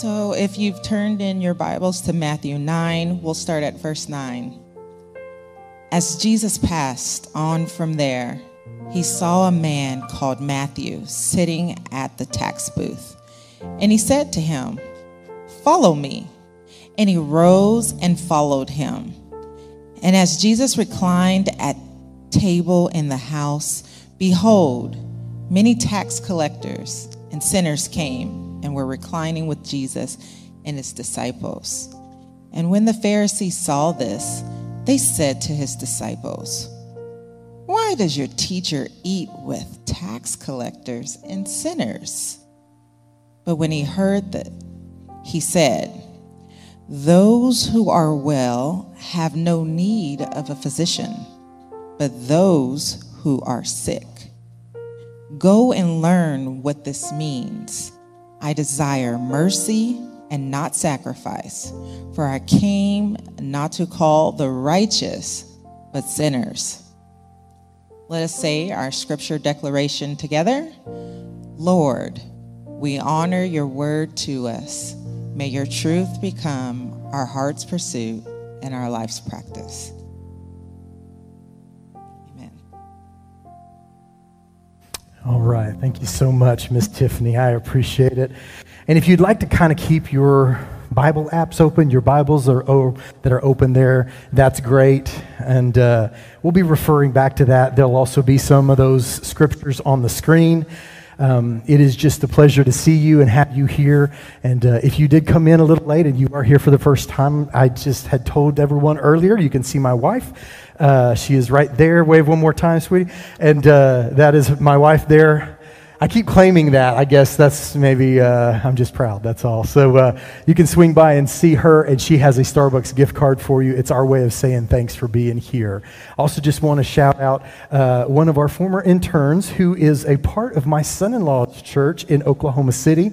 So if you've turned in your Bibles to Matthew 9, we'll start at verse 9. As Jesus passed on from there, he saw a man called Matthew sitting at the tax booth. And he said to him, "Follow me." And he rose and followed him. And as Jesus reclined at table in the house, behold, many tax collectors and sinners came and were reclining with Jesus and his disciples. And when the Pharisees saw this, they said to his disciples, "Why does your teacher eat with tax collectors and sinners?" But when he heard that, he said, "Those who are well have no need of a physician, but those who are sick. Go and learn what this means. I desire mercy and not sacrifice, for I came not to call the righteous, but sinners." Let us say our scripture declaration together. Lord, we honor your word to us. May your truth become our heart's pursuit and our life's practice. Amen. All right. Thank you so much, Miss Tiffany. I appreciate it. And if you'd like to kind of keep your Bible apps open, your Bibles that are open there, that's great. And we'll be referring back to that. There'll also be some of those scriptures on the screen. It is just a pleasure to see you and have you here. And if you did come in a little late and you are here for the first time, I just had told everyone earlier, you can see my wife. She is right there. Wave one more time, sweetie. And that is my wife there. I keep claiming that. I guess that's maybe, I'm just proud, that's all. So you can swing by and see her, and she has a Starbucks gift card for you. It's our way of saying thanks for being here. Also just want to shout out one of our former interns who is a part of my son-in-law's church in Oklahoma City.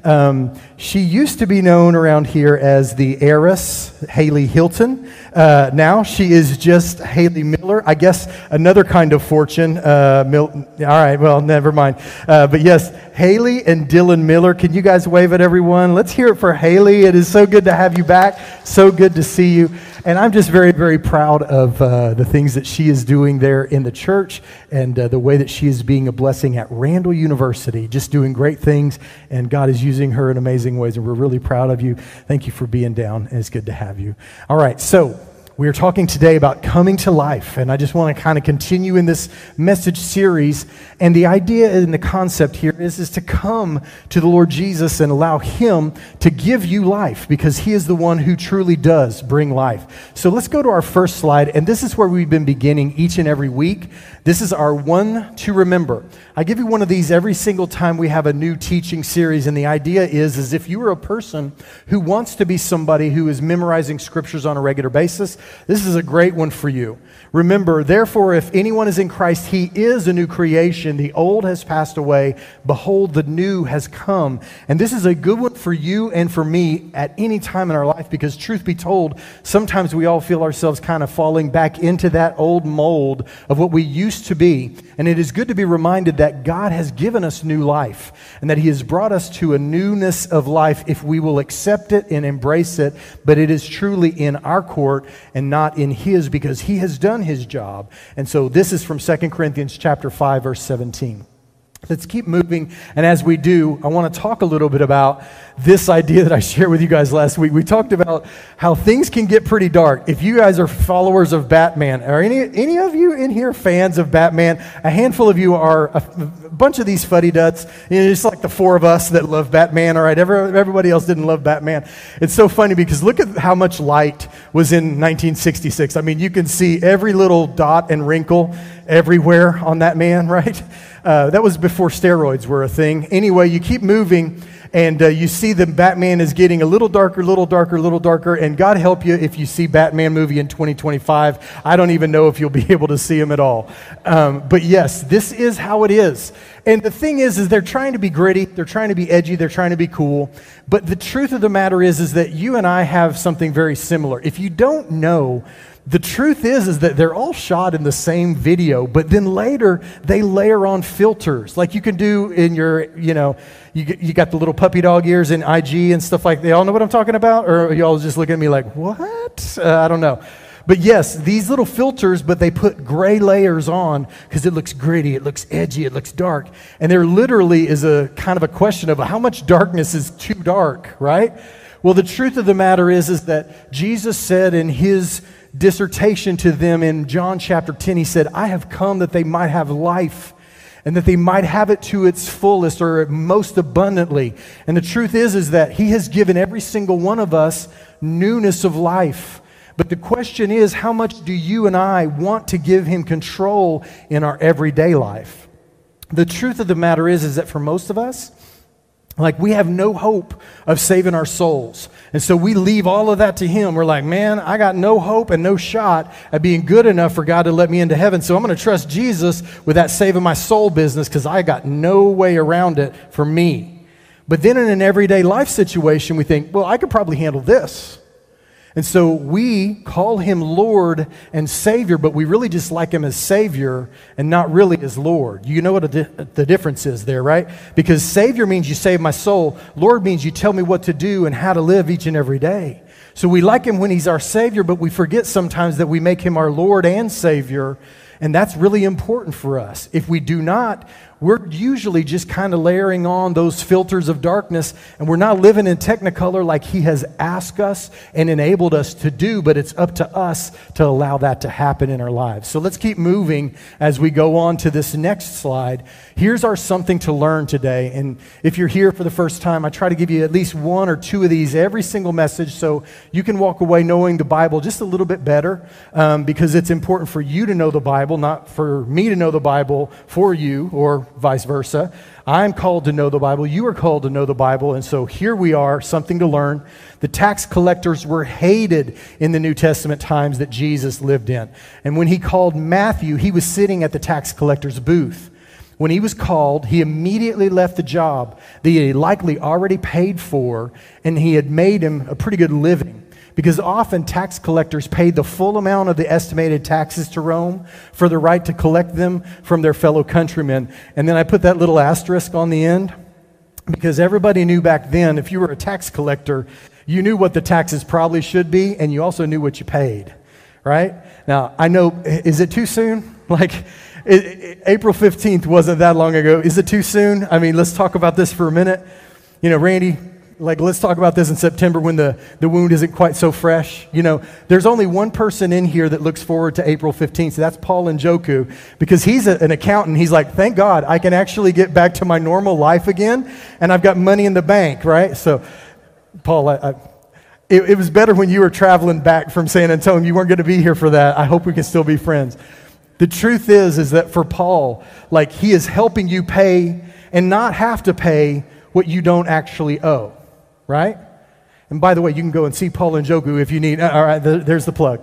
She used to be known around here as the heiress, Haley Hilton. Now she is just Haley Miller. I guess another kind of fortune. All right, well, never mind. But yes, Haley and Dylan Miller. Can you guys wave at everyone? Let's hear it for Haley. It is so good to have you back. So good to see you. And I'm just very, very proud of the things that she is doing there in the church and the way that she is being a blessing at Randall University, just doing great things. And God is using her in amazing ways. And we're really proud of you. Thank you for being down. And it's good to have you. All right, so we are talking today about coming to life, and I just want to kind of continue in this message series. And the idea and the concept here is to come to the Lord Jesus and allow Him to give you life, because He is the one who truly does bring life. So let's go to our first slide, and this is where we've been beginning each and every week. This is our one to remember. I give you one of these every single time we have a new teaching series, and the idea is if you are a person who wants to be somebody who is memorizing scriptures on a regular basis, this is a great one for you. Remember, therefore, if anyone is in Christ, he is a new creation. The old has passed away. Behold, the new has come. And this is a good one for you and for me at any time in our life, because truth be told, sometimes we all feel ourselves kind of falling back into that old mold of what we used to be. And it is good to be reminded that God has given us new life and that He has brought us to a newness of life if we will accept it and embrace it. But it is truly in our court and not in His, because He has done His job. And so this is from 2 Corinthians chapter 5, verse 17. Let's keep moving, and as we do, I want to talk a little bit about this idea that I shared with you guys last week. We talked about how things can get pretty dark. If you guys are followers of Batman, are any of you in here fans of Batman? A handful of you are. A bunch of these fuddy-dudds, it's like the four of us that love Batman, all right? Everybody else didn't love Batman. It's so funny because look at how much light was in 1966. I mean, you can see every little dot and wrinkle everywhere on that man, right? That was before steroids were a thing. Anyway, you keep moving, and you see the Batman is getting a little darker, and God help you if you see Batman movie in 2025. I don't even know if you'll be able to see him at all. But yes, this is how it is. And the thing is they're trying to be gritty, they're trying to be edgy, they're trying to be cool. But the truth of the matter is that you and I have something very similar. If you don't know, The truth is that they're all shot in the same video, but then later they layer on filters like you can do in your, you got the little puppy dog ears in IG and stuff like that. Y'all know what I'm talking about? Or are y'all just looking at me like, what? I don't know. But yes, these little filters, but they put gray layers on because it looks gritty, it looks edgy, it looks dark. And there literally is a kind of a question of how much darkness is too dark, right? Well, the truth of the matter is that Jesus said in his dissertation to them in John chapter 10, he said, I have come that they might have life and that they might have it to its fullest or most abundantly. And the truth is that he has given every single one of us newness of life. But the question is, how much do you and I want to give him control in our everyday life? The truth of the matter is that for most of us, we have no hope of saving our souls. And so we leave all of that to him. We're like, man, I got no hope and no shot at being good enough for God to let me into heaven. So I'm going to trust Jesus with that saving my soul business because I got no way around it for me. But then in an everyday life situation, we think, well, I could probably handle this. And so we call him Lord and Savior, but we really just like him as Savior and not really as Lord. You know what the difference is there, right? Because Savior means you save my soul. Lord means you tell me what to do and how to live each and every day. So we like him when he's our Savior, but we forget sometimes that we make him our Lord and Savior, and that's really important for us. If we do not, we're usually just kind of layering on those filters of darkness, and we're not living in Technicolor like he has asked us and enabled us to do, but it's up to us to allow that to happen in our lives. So let's keep moving as we go on to this next slide. Here's our something to learn today, and if you're here for the first time, I try to give you at least one or two of these every single message so you can walk away knowing the Bible just a little bit better, because it's important for you to know the Bible, not for me to know the Bible for you, or vice versa. I'm called to know the Bible. You are called to know the Bible. And so here we are, something to learn. The tax collectors were hated in the New Testament times that Jesus lived in. And when he called Matthew, he was sitting at the tax collector's booth. When he was called, he immediately left the job that he likely already paid for, and he had made him a pretty good living. Because often tax collectors paid the full amount of the estimated taxes to Rome for the right to collect them from their fellow countrymen. And then I put that little asterisk on the end because everybody knew back then, if you were a tax collector, you knew what the taxes probably should be, and you also knew what you paid, right? Now, I know, is it too soon? April 15th wasn't that long ago. Is it too soon? I mean, let's talk about this for a minute. Randy, let's talk about this in September when the wound isn't quite so fresh. There's only one person in here that looks forward to April 15th. So that's Paul Njoku, because he's an accountant. He's like, thank God I can actually get back to my normal life again, and I've got money in the bank, right? So, Paul, it was better when you were traveling back from San Antonio. You weren't going to be here for that. I hope we can still be friends. The truth is that for Paul, he is helping you pay and not have to pay what you don't actually owe. Right? And by the way, you can go and see Paul Njoku if you need. All right, there's the plug.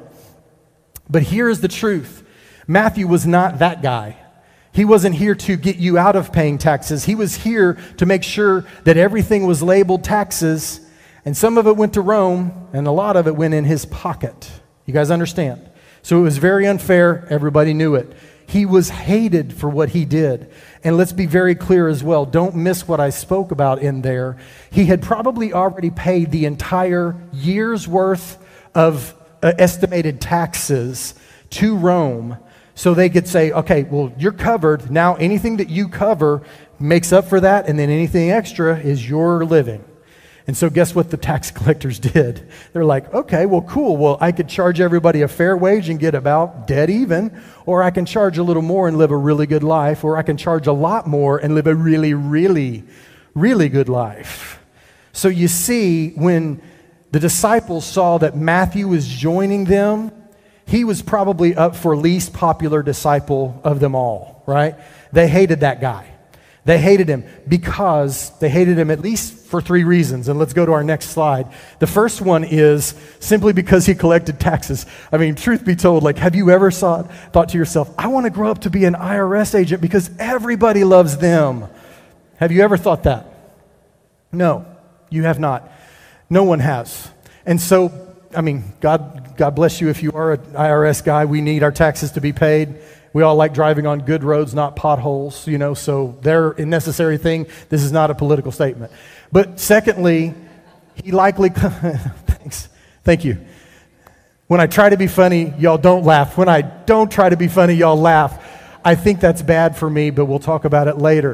But here is the truth. Matthew was not that guy. He wasn't here to get you out of paying taxes. He was here to make sure that everything was labeled taxes, and some of it went to Rome, and a lot of it went in his pocket. You guys understand? So it was very unfair. Everybody knew it. He was hated for what he did. And let's be very clear as well. Don't miss what I spoke about in there. He had probably already paid the entire year's worth of estimated taxes to Rome, so they could say, okay, well, you're covered. Now anything that you cover makes up for that, and then anything extra is your living. And so guess what the tax collectors did? They're like, okay, well, cool. Well, I could charge everybody a fair wage and get about dead even, or I can charge a little more and live a really good life, or I can charge a lot more and live a really, really, really good life. So you see, when the disciples saw that Matthew was joining them, he was probably up for least popular disciple of them all, right? They hated that guy. They hated him because they hated him at least for three reasons. And let's go to our next slide. The first one is simply because he collected taxes. I mean, truth be told, have you ever thought to yourself, I want to grow up to be an IRS agent because everybody loves them? Have you ever thought that? No, you have not. No one has. And so God bless you if you are an IRS guy. We need our taxes to be paid. We all like driving on good roads, not potholes, so they're a necessary thing. This is not a political statement. But secondly, he likely, thanks, thank you. When I try to be funny, y'all don't laugh. When I don't try to be funny, y'all laugh. I think that's bad for me, but we'll talk about it later.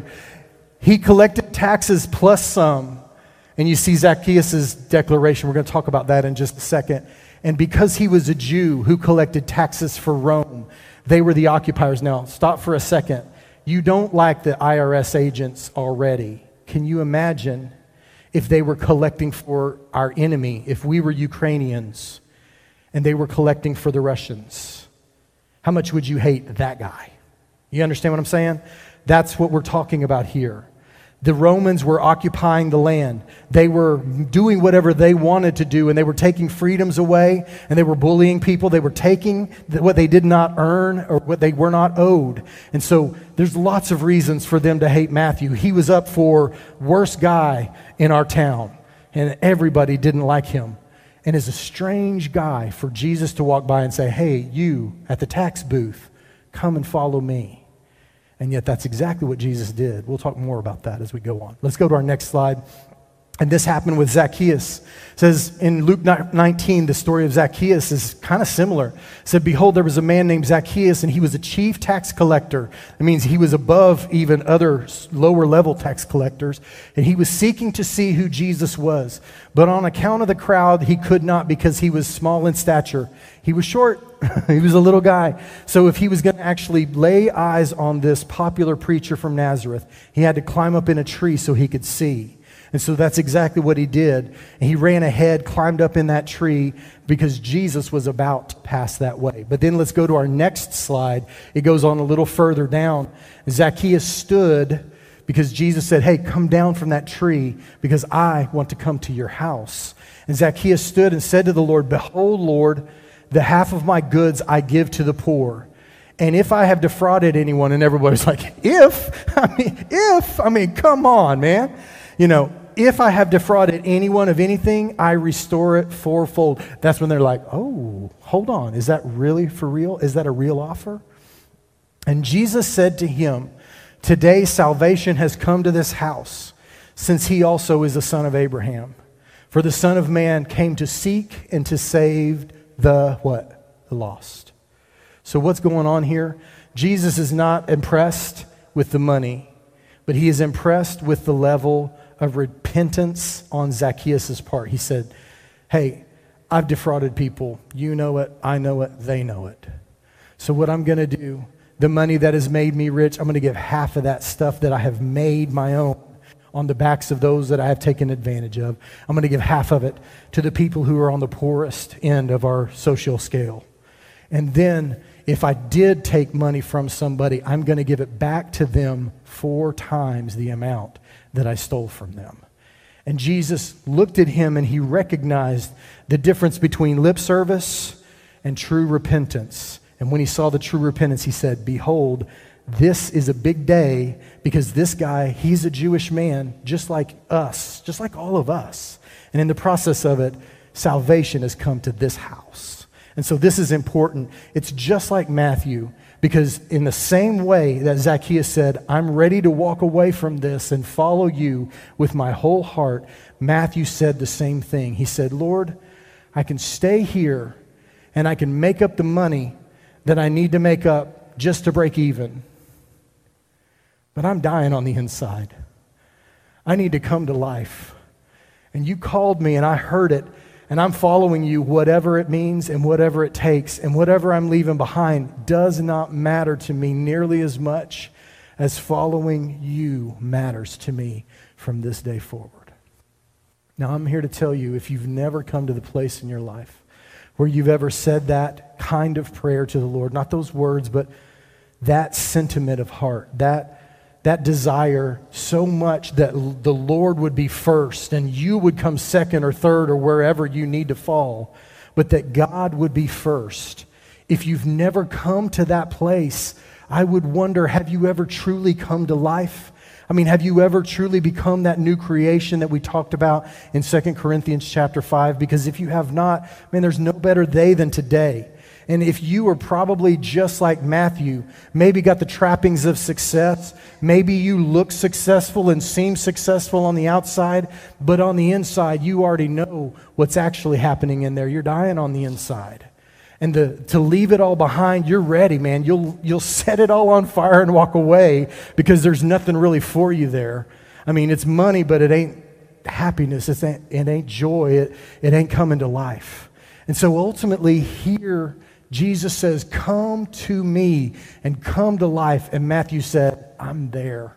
He collected taxes plus some. And you see Zacchaeus' declaration. We're going to talk about that in just a second. And because he was a Jew who collected taxes for Rome, they were the occupiers. Now, stop for a second. You don't like the IRS agents already. Can you imagine if they were collecting for our enemy, if we were Ukrainians and they were collecting for the Russians? How much would you hate that guy? You understand what I'm saying? That's what we're talking about here. The Romans were occupying the land. They were doing whatever they wanted to do, and they were taking freedoms away, and they were bullying people. They were taking what they did not earn or what they were not owed. And so there's lots of reasons for them to hate Matthew. He was up for worst guy in our town, and everybody didn't like him. And it's a strange guy for Jesus to walk by and say, hey, you at the tax booth, come and follow me. And yet that's exactly what Jesus did. We'll talk more about that as we go on. Let's go to our next slide. And this happened with Zacchaeus. It says in Luke 19, the story of Zacchaeus is kind of similar. It said, behold, there was a man named Zacchaeus, and he was a chief tax collector. That means he was above even other lower level tax collectors. And he was seeking to see who Jesus was. But on account of the crowd, he could not because he was small in stature. He was short. He was a little guy. So if he was going to actually lay eyes on this popular preacher from Nazareth, he had to climb up in a tree so he could see. And so that's exactly what he did. And he ran ahead, climbed up in that tree because Jesus was about to pass that way. But then let's go to our next slide. It goes on a little further down. Zacchaeus stood because Jesus said, hey, come down from that tree because I want to come to your house. And Zacchaeus stood and said to the Lord, behold, Lord, the half of my goods I give to the poor. And if I have defrauded anyone, and everybody's like, if, come on, man. If I have defrauded anyone of anything, I restore it fourfold. That's when they're like, oh, hold on. Is that really for real? Is that a real offer? And Jesus said to him, today salvation has come to this house, since he also is the son of Abraham. For the Son of Man came to seek and to save the what? The lost. So what's going on here? Jesus is not impressed with the money, but he is impressed with the level of repentance on Zacchaeus' part. He said, hey, I've defrauded people. You know it, I know it, they know it. So what I'm going to do, the money that has made me rich, I'm going to give half of that stuff that I have made my own on the backs of those that I have taken advantage of. I'm going to give half of it to the people who are on the poorest end of our social scale. And then if I did take money from somebody, I'm going to give it back to them 4 times the amount that I stole from them. And Jesus looked at him and he recognized the difference between lip service and true repentance. And when he saw the true repentance, he said, behold, this is a big day because this guy, he's a Jewish man just like us, just like all of us. And in the process of it, salvation has come to this house. And so this is important. It's just like Matthew, because in the same way that Zacchaeus said, I'm ready to walk away from this and follow you with my whole heart, Matthew said the same thing. He said, Lord, I can stay here and I can make up the money that I need to make up just to break even. But I'm dying on the inside. I need to come to life. And you called me and I heard it. And I'm following you, whatever it means and whatever it takes. And whatever I'm leaving behind does not matter to me nearly as much as following you matters to me from this day forward. Now, I'm here to tell you, if you've never come to the place in your life where you've ever said that kind of prayer to the Lord, not those words, but that sentiment of heart, that desire so much that the Lord would be first and you would come second or third or wherever you need to fall, but that God would be first. If you've never come to that place, I would wonder, have you ever truly come to life? I mean, have you ever truly become that new creation that we talked about in 2 Corinthians chapter 5? Because if you have not, man, there's no better day than today. And if you are probably just like Matthew, maybe got the trappings of success, maybe you look successful and seem successful on the outside, but on the inside, you already know what's actually happening in there. You're dying on the inside. And to leave it all behind, you're ready, man. You'll set it all on fire and walk away because there's nothing really for you there. I mean, it's money, but it ain't happiness. It ain't joy. It ain't coming to life. And so ultimately here, Jesus says, come to me and come to life. And Matthew said, I'm there.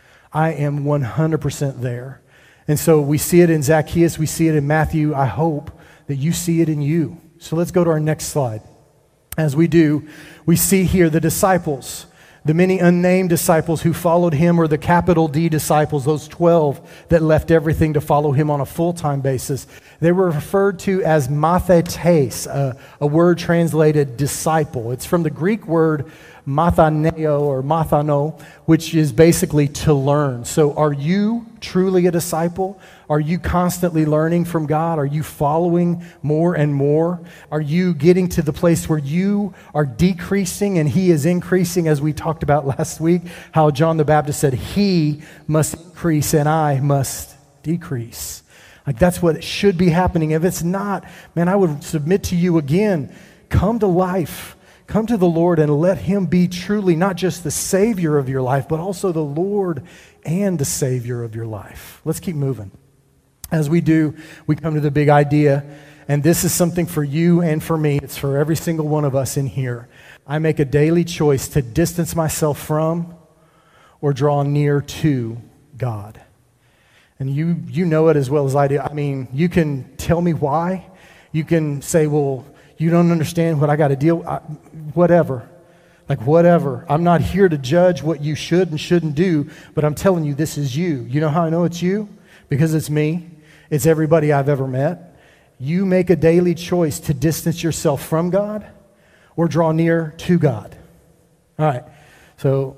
I am 100% there. And so we see it in Zacchaeus. We see it in Matthew. I hope that you see it in you. So let's go to our next slide. As we do, we see here the disciples, the many unnamed disciples who followed him, or the capital D disciples, those 12 that left everything to follow him on a full-time basis. They were referred to as mathetes, a word translated disciple. It's from the Greek word mathaneo or mathano, which is basically to learn. So are you truly a disciple? Are you constantly learning from God? Are you following more and more? Are you getting to the place where you are decreasing and he is increasing, as we talked about last week, how John the Baptist said, he must increase and I must decrease. Like that's what should be happening. If it's not, man, I would submit to you again, come to life. Come to the Lord and let him be truly not just the Savior of your life, but also the Lord and the Savior of your life. Let's keep moving. As we do, we come to the big idea, and this is something for you and for me. It's for every single one of us in here. I make a daily choice to distance myself from or draw near to God. And you know it as well as I do. I mean, you can tell me why. You can say, well, you don't understand what I got to deal with. Whatever. Like whatever. I'm not here to judge what you should and shouldn't do, but I'm telling you this is you. You know how I know it's you? Because it's me. It's everybody I've ever met. You make a daily choice to distance yourself from God or draw near to God. All right. So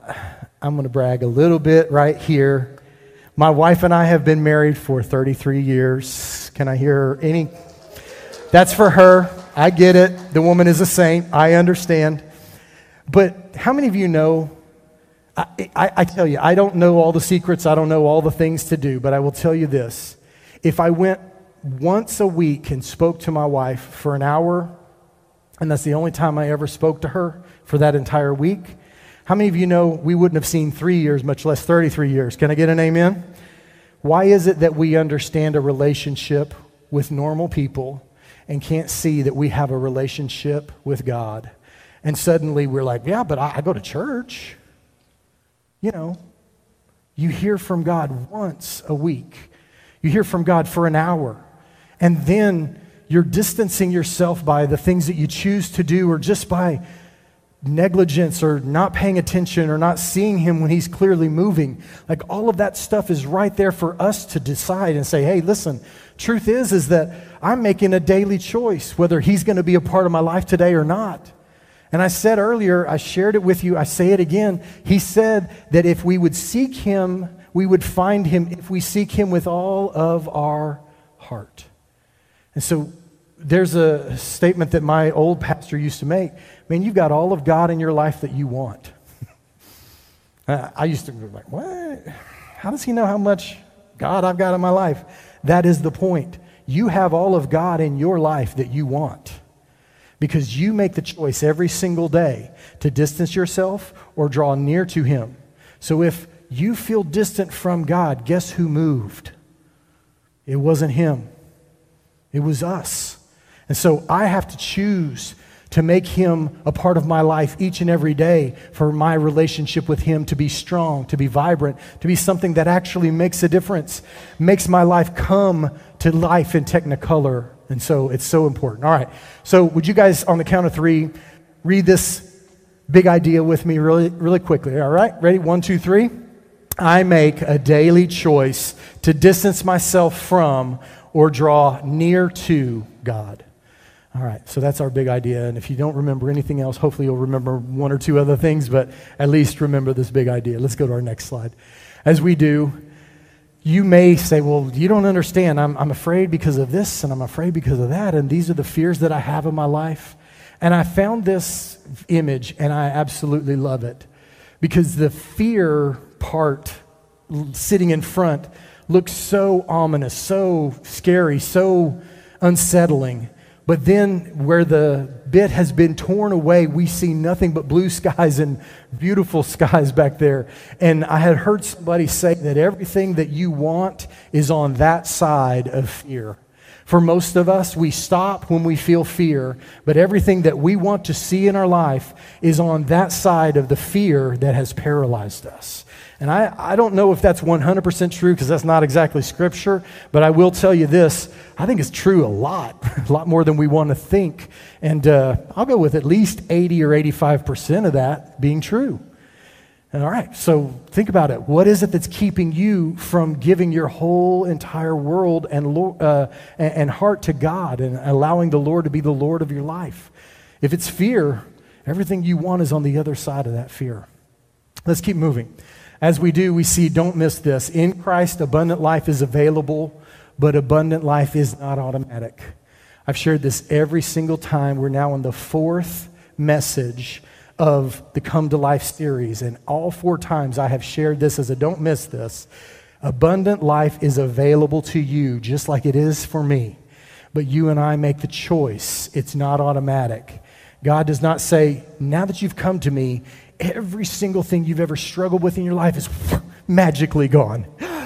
I'm going to brag a little bit right here. My wife and I have been married for 33 years. Can I hear any? That's for her. I get it. The woman is a saint. I understand. But how many of you know, I tell you, I don't know all the secrets. I don't know all the things to do. But I will tell you this. If I went once a week and spoke to my wife for an hour, and that's the only time I ever spoke to her for that entire week, how many of you know we wouldn't have seen 3 years, much less 33 years? Can I get an amen? Why is it that we understand a relationship with normal people and can't see that we have a relationship with God? And suddenly we're like, yeah, but I go to church. You know, you hear from God once a week. You hear from God for an hour. And then you're distancing yourself by the things that you choose to do, or just by negligence or not paying attention or not seeing him when he's clearly moving. Like all of that stuff is right there for us to decide and say, hey, listen, truth is that I'm making a daily choice whether he's going to be a part of my life today or not. And I said earlier, I shared it with you, I say it again. He said that if we would seek him, we would find him if we seek him with all of our heart. And so there's a statement that my old pastor used to make. Man, you've got all of God in your life that you want. I used to be like, what? How does he know how much God I've got in my life? That is the point. You have all of God in your life that you want, because you make the choice every single day to distance yourself or draw near to him. So if you feel distant from God, guess who moved? It wasn't him. It was us. And so I have to choose to make him a part of my life each and every day, for my relationship with him to be strong, to be vibrant, to be something that actually makes a difference, makes my life come to life in Technicolor. And so it's so important. All right. So would you guys, on the count of three, read this big idea with me really, really quickly? All right. Ready? 1, 2, 3. I make a daily choice to distance myself from or draw near to God. All right, so that's our big idea. And if you don't remember anything else, hopefully you'll remember 1 or 2 other things, but at least remember this big idea. Let's go to our next slide. As we do, you may say, well, you don't understand. I'm afraid because of this, and I'm afraid because of that, and these are the fears that I have in my life. And I found this image, and I absolutely love it, because the fear part sitting in front looks so ominous, so scary, so unsettling. But then where the bit has been torn away, we see nothing but blue skies and beautiful skies back there. And I had heard somebody say that everything that you want is on that side of fear. For most of us, we stop when we feel fear, but everything that we want to see in our life is on that side of the fear that has paralyzed us. And I don't know if that's 100% true, because that's not exactly Scripture, but I will tell you this, I think it's true a lot more than we want to think. And I'll go with at least 80 or 85% of that being true. And all right, so think about it. What is it that's keeping you from giving your whole entire world and heart to God and allowing the Lord to be the Lord of your life? If it's fear, everything you want is on the other side of that fear. Let's keep moving. As we do, we see, don't miss this. In Christ, abundant life is available, but abundant life is not automatic. I've shared this every single time. We're now in the 4th message of the Come to Life series, and all 4 times I have shared this as a don't miss this. Abundant life is available to you just like it is for me, but you and I make the choice. It's not automatic. God does not say, now that you've come to me, every single thing you've ever struggled with in your life is magically gone.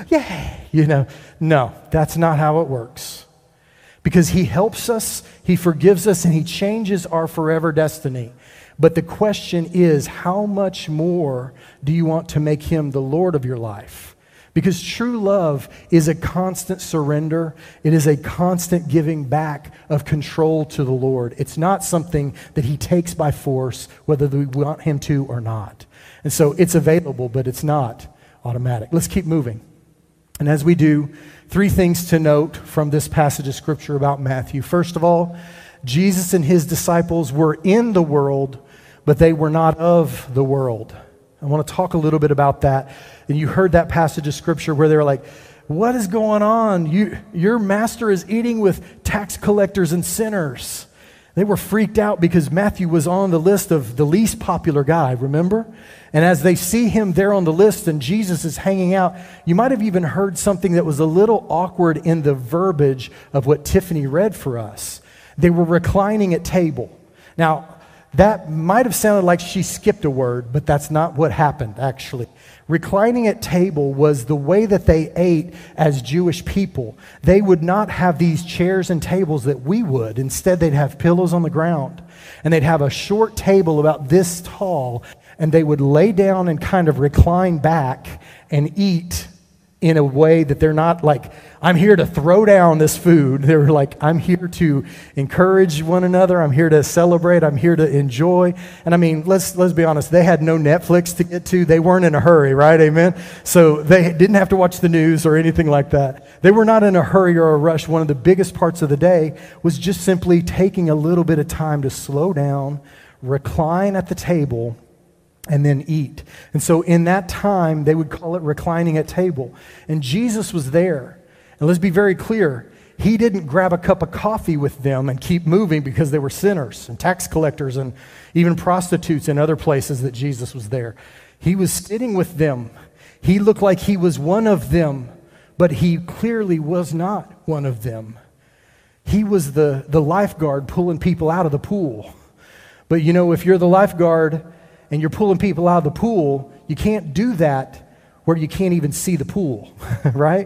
Yay! No, that's not how it works. Because He helps us, He forgives us, and He changes our forever destiny. But the question is, how much more do you want to make Him the Lord of your life? Because true love is a constant surrender. It is a constant giving back of control to the Lord. It's not something that He takes by force, whether we want Him to or not. And so it's available, but it's not automatic. Let's keep moving. And as we do, 3 things to note from this passage of Scripture about Matthew. First of all, Jesus and His disciples were in the world, but they were not of the world. I want to talk a little bit about that. And you heard that passage of Scripture where they're like, what is going on? Your master is eating with tax collectors and sinners. They were freaked out because Matthew was on the list of the least popular guy, remember? And as they see him there on the list and Jesus is hanging out, you might have even heard something that was a little awkward in the verbiage of what Tiffany read for us. They were reclining at table. Now, that might have sounded like she skipped a word, but that's not what happened, actually. Reclining at table was the way that they ate as Jewish people. They would not have these chairs and tables that we would. Instead, they'd have pillows on the ground, and they'd have a short table about this tall, and they would lay down and kind of recline back and eat in a way that they're not like, I'm here to throw down this food. They're like, I'm here to encourage one another. I'm here to celebrate. I'm here to enjoy. And I mean, let's be honest. They had no Netflix to get to. They weren't in a hurry, right? Amen? So they didn't have to watch the news or anything like that. They were not in a hurry or a rush. One of the biggest parts of the day was just simply taking a little bit of time to slow down, recline at the table, and then eat. And so in that time, they would call it reclining at table. And Jesus was there. And let's be very clear, He didn't grab a cup of coffee with them and keep moving because they were sinners and tax collectors and even prostitutes in other places that Jesus was there. He was sitting with them. He looked like He was one of them, but He clearly was not one of them. He was the lifeguard pulling people out of the pool. But you know, if you're the lifeguard and you're pulling people out of the pool, you can't do that where you can't even see the pool, right?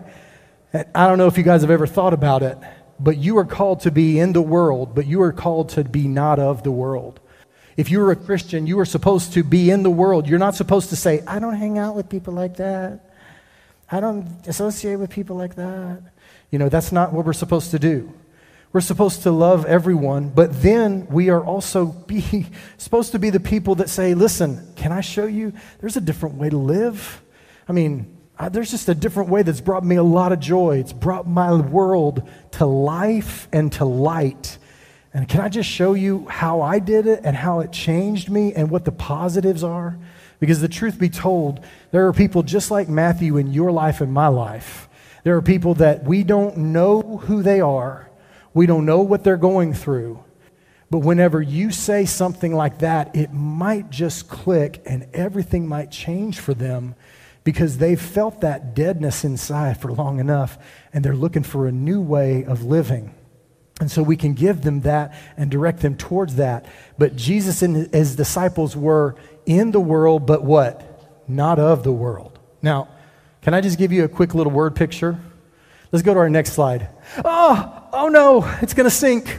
I don't know if you guys have ever thought about it, but you are called to be in the world, but you are called to be not of the world. If you're a Christian, you are supposed to be in the world. You're not supposed to say, I don't hang out with people like that. I don't associate with people like that. You know, that's not what we're supposed to do. We're supposed to love everyone, but then we are also supposed to be the people that say, listen, can I show you? There's a different way to live. I mean, there's just a different way that's brought me a lot of joy. It's brought my world to life and to light. And can I just show you how I did it and how it changed me and what the positives are? Because the truth be told, there are people just like Matthew in your life and my life. There are people that we don't know who they are. We don't know what they're going through. But whenever you say something like that, it might just click and everything might change for them because they've felt that deadness inside for long enough and they're looking for a new way of living. And so we can give them that and direct them towards that. But Jesus and his disciples were in the world, but what? Not of the world. Now, can I just give you a quick little word picture? Let's go to our next slide. Oh no, it's going to sink.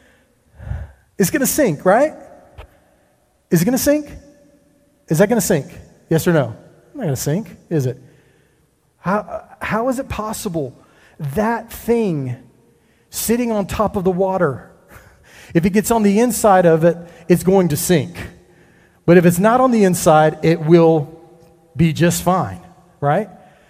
It's going to sink, right? Is it going to sink? Is that going to sink? Yes or no? Not going to sink, is it? How is it possible that thing sitting on top of the water, if it gets on the inside of it, it's going to sink. But if it's not on the inside, it will be just fine, right?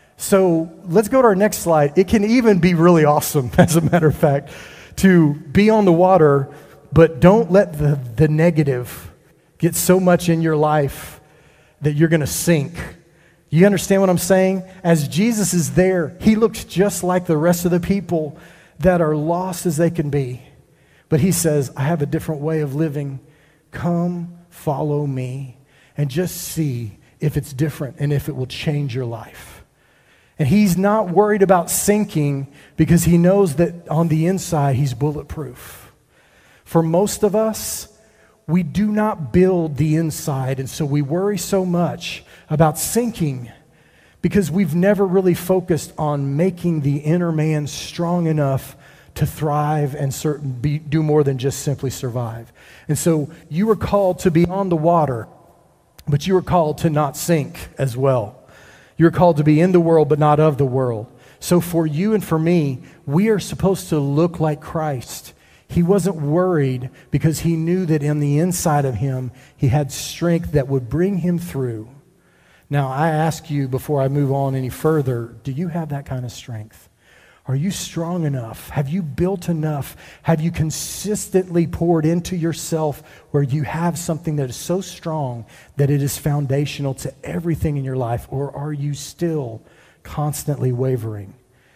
So let's go to our next slide. It can even be really awesome, as a matter of fact, to be on the water, but don't let the negative get so much in your life that you're going to sink. You understand what I'm saying? As Jesus is there, he looks just like the rest of the people that are lost as they can be. But he says, I have a different way of living. Come, follow me, and just see if it's different and if it will change your life. And he's not worried about sinking because he knows that on the inside he's bulletproof. For most of us, we do not build the inside, and so we worry so much about sinking because we've never really focused on making the inner man strong enough to thrive and do more than just simply survive. And so you were called to be on the water, but you were called to not sink as well. You're called to be in the world, but not of the world. So for you and for me, we are supposed to look like Christ. He wasn't worried because he knew that in the inside of him, he had strength that would bring him through. Now, I ask you before I move on any further, do you have that kind of strength? Are you strong enough? Have you built enough? Have you consistently poured into yourself where you have something that is so strong that it is foundational to everything in your life? Or are you still constantly wavering?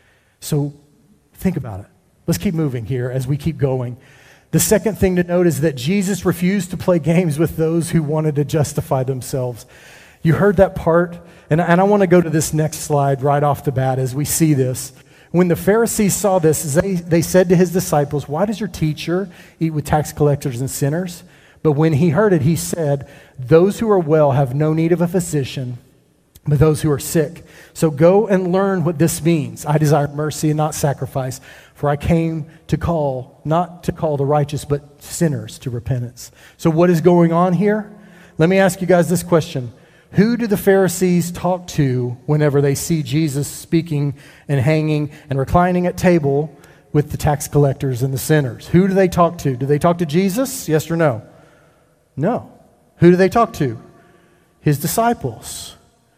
So think about it. Let's keep moving here as we keep going. The second thing to note is that Jesus refused to play games with those who wanted to justify themselves. You heard that part, and I want to go to this next slide right off the bat as we see this. When the Pharisees saw this, they said to his disciples, why does your teacher eat with tax collectors and sinners? But when he heard it, he said, those who are well have no need of a physician, but those who are sick. So go and learn what this means. I desire mercy and not sacrifice, for I came to call, not to call the righteous, but sinners to repentance. So what is going on here? Let me ask you guys this question. Who do the Pharisees talk to whenever they see Jesus speaking and hanging and reclining at table with the tax collectors and the sinners? Who do they talk to? Do they talk to Jesus? Yes or no? No. Who do they talk to? His disciples.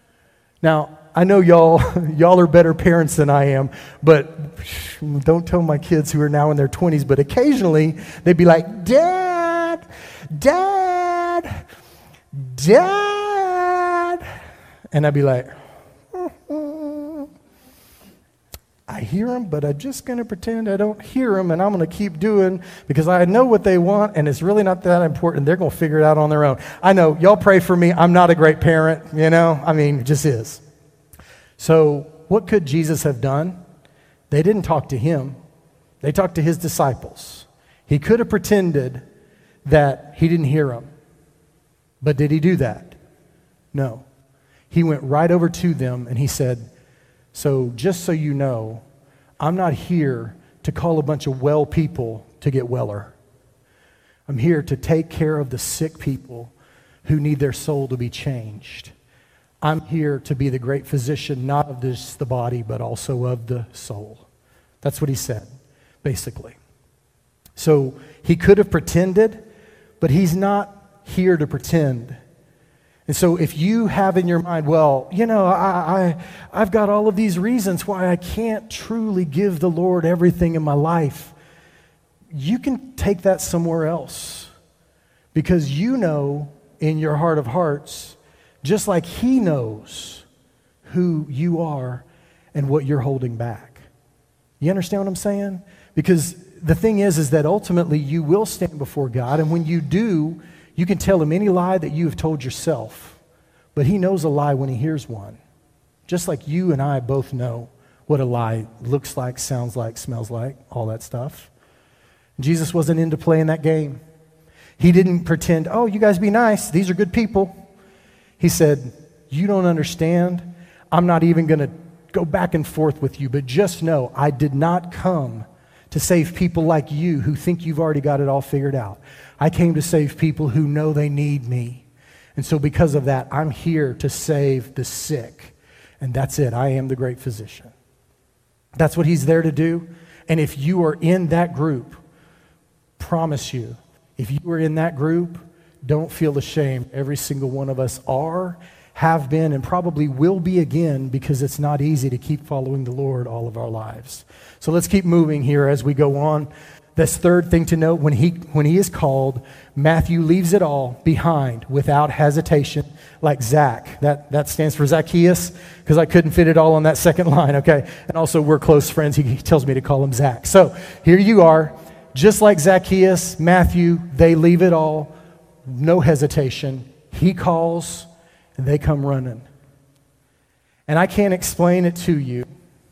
Now, I know y'all are better parents than I am, but don't tell my kids who are now in their 20s, but occasionally they'd be like, Dad, Dad, Dad. And I'd be like, I hear them, but I'm just going to pretend I don't hear them, and I'm going to keep doing because I know what they want, and it's really not that important. They're going to figure it out on their own. I know, y'all pray for me. I'm not a great parent, it just is. So what could Jesus have done? They didn't talk to him. They talked to his disciples. He could have pretended that he didn't hear them. But did he do that? No. He went right over to them and he said, so just so you know, I'm not here to call a bunch of well people to get weller. I'm here to take care of the sick people who need their soul to be changed. I'm here to be the great physician, not of just the body, but also of the soul. That's what he said, basically. So he could have pretended, but he's not here to pretend. And so if you have in your mind, well, I've got all of these reasons why I can't truly give the Lord everything in my life, you can take that somewhere else. Because you know in your heart of hearts just like he knows who you are and what you're holding back. You understand what I'm saying? Because the thing is that ultimately you will stand before God, and when you do, you can tell him any lie that you have told yourself. But he knows a lie when he hears one. Just like you and I both know what a lie looks like, sounds like, smells like, all that stuff. Jesus wasn't into playing that game. He didn't pretend, oh, you guys be nice. These are good people. He said, you don't understand. I'm not even going to go back and forth with you, but just know I did not come to save people like you who think you've already got it all figured out. I came to save people who know they need me. And so because of that, I'm here to save the sick. And that's it. I am the great physician. That's what he's there to do. And if you are in that group, promise you, if you are in that group, don't feel ashamed. Every single one of us are, have been, and probably will be again, because it's not easy to keep following the Lord all of our lives. So let's keep moving here as we go on. This third thing to note, when he is called, Matthew leaves it all behind without hesitation, like Zach. That stands for Zacchaeus, because I couldn't fit it all on that second line, okay? And also, we're close friends. He tells me to call him Zach. So here you are. Just like Zacchaeus, Matthew, they leave it all, no hesitation. He calls, and they come running. And I can't explain it to you.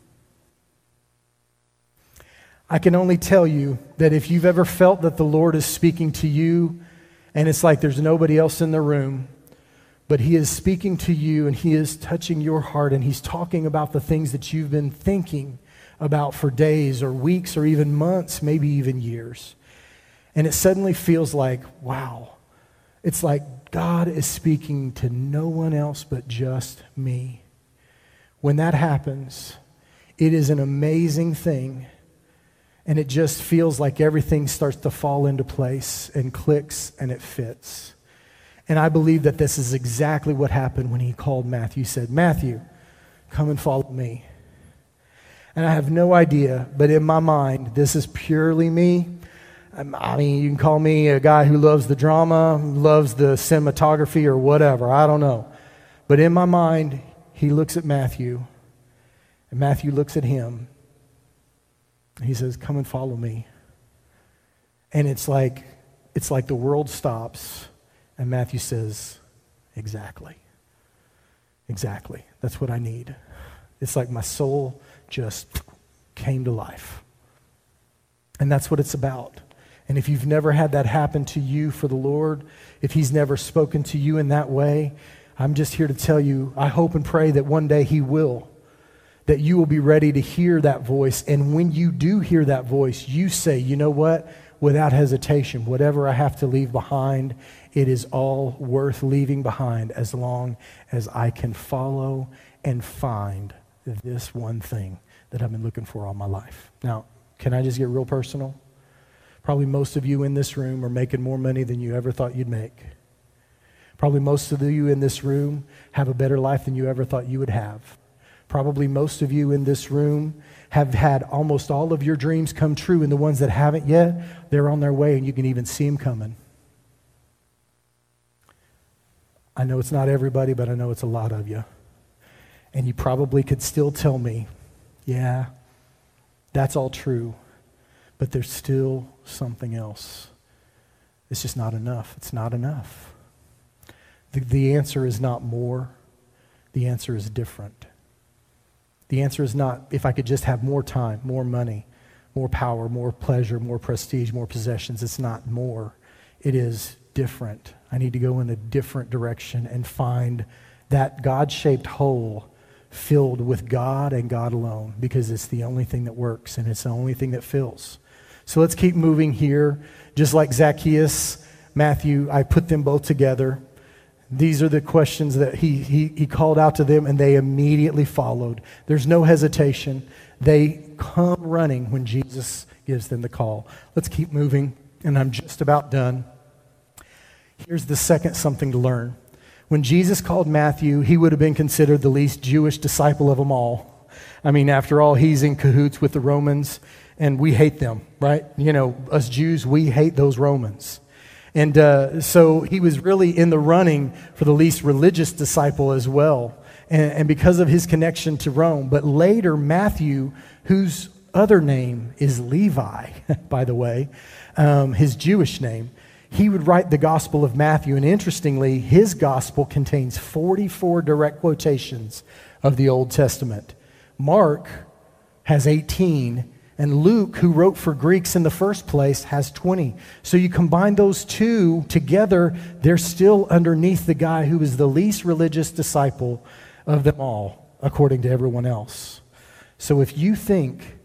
I can only tell you that if you've ever felt that the Lord is speaking to you, and it's like there's nobody else in the room, but he is speaking to you, and he is touching your heart, and he's talking about the things that you've been thinking about for days or weeks or even months, maybe even years. And it suddenly feels like, wow, it's like God is speaking to no one else but just me. When that happens, it is an amazing thing, and it just feels like everything starts to fall into place and clicks and it fits. And I believe that this is exactly what happened when he called Matthew. He said, Matthew, come and follow me. And I have no idea, but in my mind, this is purely me. I mean, you can call me a guy who loves the drama, loves the cinematography or whatever. I don't know. But in my mind, he looks at Matthew, and Matthew looks at him. And he says, come and follow me. And it's like the world stops, and Matthew says, exactly. Exactly. That's what I need. It's like my soul just came to life. And that's what it's about. And if you've never had that happen to you for the Lord, if he's never spoken to you in that way, I'm just here to tell you, I hope and pray that one day he will, that you will be ready to hear that voice. And when you do hear that voice, you say, you know what? Without hesitation, whatever I have to leave behind, it is all worth leaving behind as long as I can follow and find this one thing that I've been looking for all my life. Now, can I just get real personal? Probably most of you in this room are making more money than you ever thought you'd make. Probably most of you in this room have a better life than you ever thought you would have. Probably most of you in this room have had almost all of your dreams come true, and the ones that haven't yet, they're on their way, and you can even see them coming. I know it's not everybody, but I know it's a lot of you. And you probably could still tell me, yeah, that's all true, but there's still something else. It's just not enough. It's not enough. The answer is not more. The answer is different. The answer is not, if I could just have more time, more money, more power, more pleasure, more prestige, more possessions. It's not more. It is different. I need to go in a different direction and find that God-shaped hole filled with God and God alone, because it's the only thing that works and it's the only thing that fills. So let's keep moving here. Just like Zacchaeus, Matthew, I put them both together. These are the questions that he called out to them, and they immediately followed. There's no hesitation. They come running when Jesus gives them the call. Let's keep moving, and I'm just about done. Here's the second something to learn. When Jesus called Matthew, he would have been considered the least Jewish disciple of them all. I mean, after all, he's in cahoots with the Romans, and we hate them, right? You know, us Jews, we hate those Romans. And so he was really in the running for the least religious disciple as well, and because of his connection to Rome. But later, Matthew, whose other name is Levi, by the way, his Jewish name, he would write the Gospel of Matthew. And interestingly, his gospel contains 44 direct quotations of the Old Testament. Mark has 18, and Luke, who wrote for Greeks in the first place, has 20. So you combine those two together, they're still underneath the guy who is the least religious disciple of them all, according to everyone else. So if you think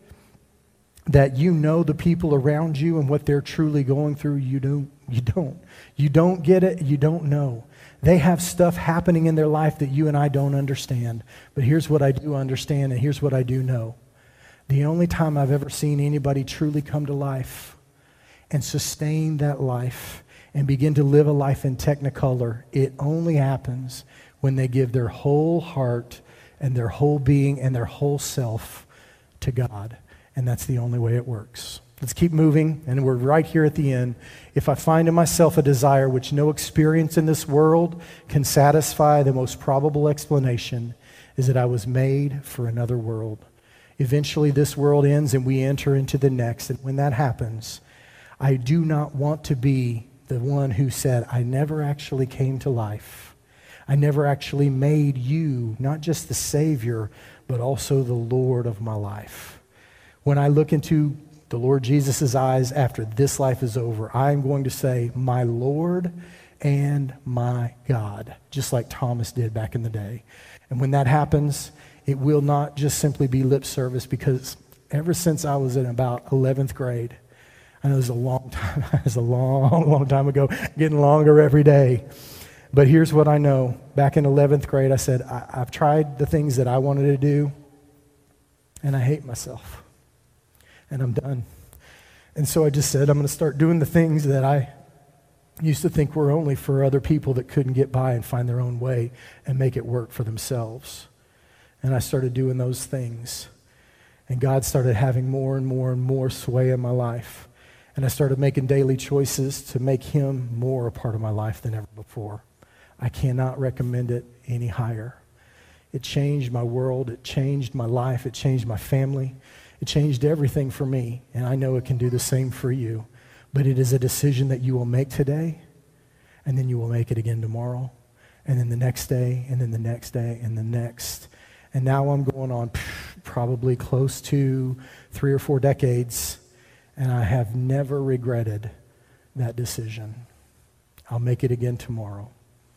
that you know the people around you and what they're truly going through, you don't. You don't get it, you don't know. They have stuff happening in their life that you and I don't understand. But here's what I do understand, and here's what I do know. The only time I've ever seen anybody truly come to life and sustain that life and begin to live a life in Technicolor, it only happens when they give their whole heart and their whole being and their whole self to God. And that's the only way it works. Let's keep moving, and we're right here at the end. If I find in myself a desire which no experience in this world can satisfy, the most probable explanation is that I was made for another world. Eventually this world ends and we enter into the next. And when that happens, I do not want to be the one who said, I never actually came to life. I never actually made you, not just the Savior, but also the Lord of my life. When I look into the Lord Jesus' eyes after this life is over, I'm going to say, my Lord and my God, just like Thomas did back in the day. And when that happens, it will not just simply be lip service, because ever since I was in about 11th grade, I know it was a long time, it was a long time ago, getting longer every day. But here's what I know. Back in 11th grade, I said, I've tried the things that I wanted to do, and I hate myself. And I'm done. And so I just said, I'm going to start doing the things that I used to think were only for other people that couldn't get by and find their own way and make it work for themselves. And I started doing those things. And God started having more and more and more sway in my life. And I started making daily choices to make Him more a part of my life than ever before. I cannot recommend it any higher. It changed my world. It changed my life. It changed my family. It changed everything for me, and I know it can do the same for you. But it is a decision that you will make today, and then you will make it again tomorrow, and then the next day, and then the next day, and the next. And now I'm going on probably close to 3 or 4 decades, and I have never regretted that decision. I'll make it again tomorrow.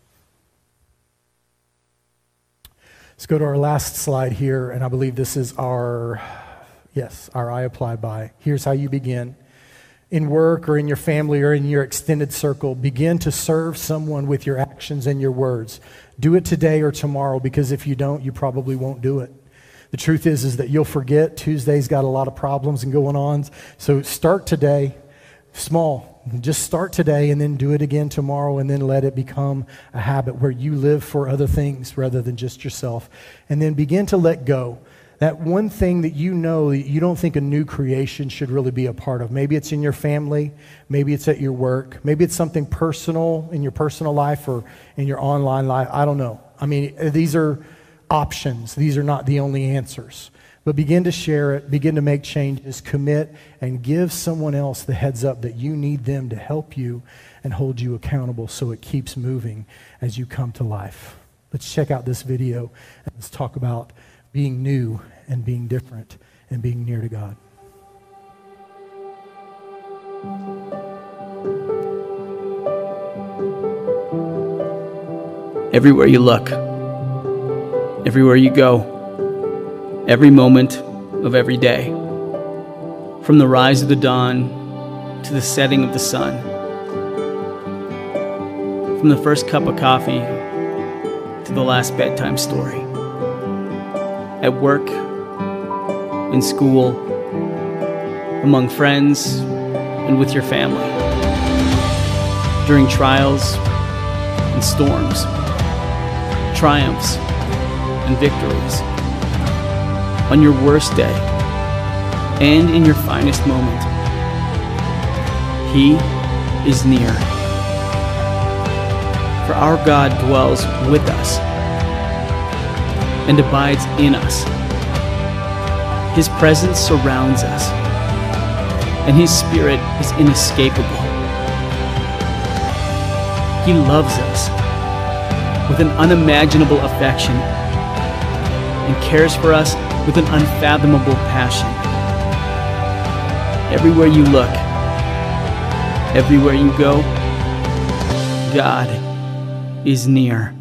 Let's go to our last slide here, and I believe this is our I apply by. Here's how you begin. In work or in your family or in your extended circle, begin to serve someone with your actions and your words. Do it today or tomorrow, because if you don't, you probably won't do it. The truth is that you'll forget. Tuesday's got a lot of problems and going on. So start today, small. Just start today and then do it again tomorrow, and then let it become a habit where you live for other things rather than just yourself. And then begin to let go. That one thing that you know that you don't think a new creation should really be a part of. Maybe it's in your family, maybe it's at your work, maybe it's something personal in your personal life or in your online life. I don't know. I mean, these are options. These are not the only answers. But begin to share it, begin to make changes, commit, and give someone else the heads up that you need them to help you and hold you accountable so it keeps moving as you come to life. Let's check out this video and let's talk about being new and being different and being near to God. Everywhere you look, everywhere you go, every moment of every day, from the rise of the dawn to the setting of the sun, from the first cup of coffee to the last bedtime story, at work, in school, among friends, and with your family, during trials and storms, triumphs and victories, on your worst day and in your finest moment. He is near. For our God dwells with us and abides in us. His presence surrounds us, and His Spirit is inescapable. He loves us with an unimaginable affection and cares for us with an unfathomable passion. Everywhere you look, everywhere you go, God is near.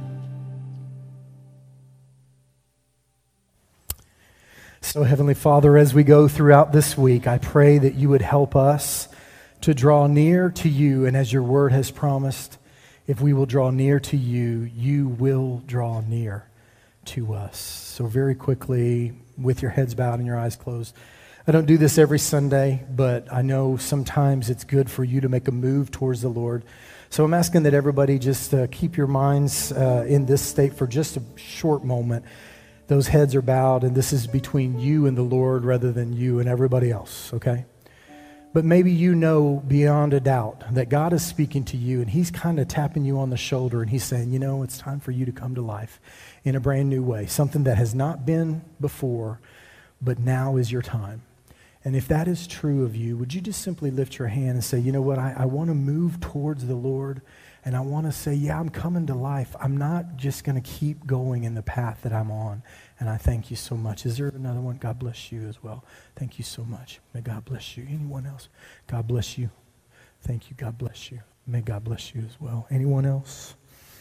So, Heavenly Father, as we go throughout this week, I pray that you would help us to draw near to you. And as your word has promised, if we will draw near to you, you will draw near to us. So very quickly, with your heads bowed and your eyes closed, I don't do this every Sunday, but I know sometimes it's good for you to make a move towards the Lord. So I'm asking that everybody just keep your minds in this state for just a short moment. Those heads are bowed, and this is between you and the Lord rather than you and everybody else, okay? But maybe you know beyond a doubt that God is speaking to you, and He's kind of tapping you on the shoulder, and He's saying, you know, it's time for you to come to life in a brand new way, something that has not been before, but now is your time. And if that is true of you, would you just simply lift your hand and say, you know what, I want to move towards the Lord, and I want to say, yeah, I'm coming to life. I'm not just going to keep going in the path that I'm on. And I thank you so much. Is there another one? God bless you as well. Thank you so much. May God bless you. Anyone else? God bless you. Thank you. God bless you. May God bless you as well. Anyone else?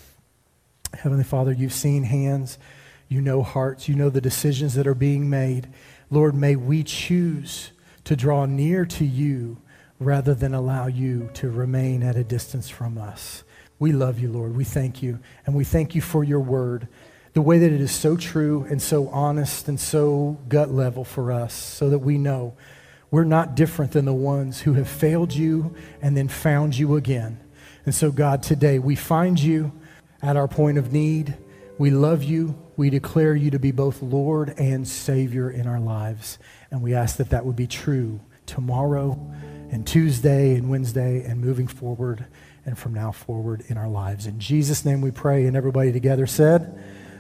Heavenly Father, you've seen hands. You know hearts. You know the decisions that are being made. Lord, may we choose to draw near to you rather than allow you to remain at a distance from us. We love you, Lord. We thank you. And we thank you for your word, the way that it is so true and so honest and so gut level for us, so that we know we're not different than the ones who have failed you and then found you again. And so, God, today we find you at our point of need. We love you. We declare you to be both Lord and Savior in our lives. And we ask that that would be true tomorrow and Tuesday and Wednesday and moving forward and from now forward in our lives. In Jesus' name we pray, and everybody together said,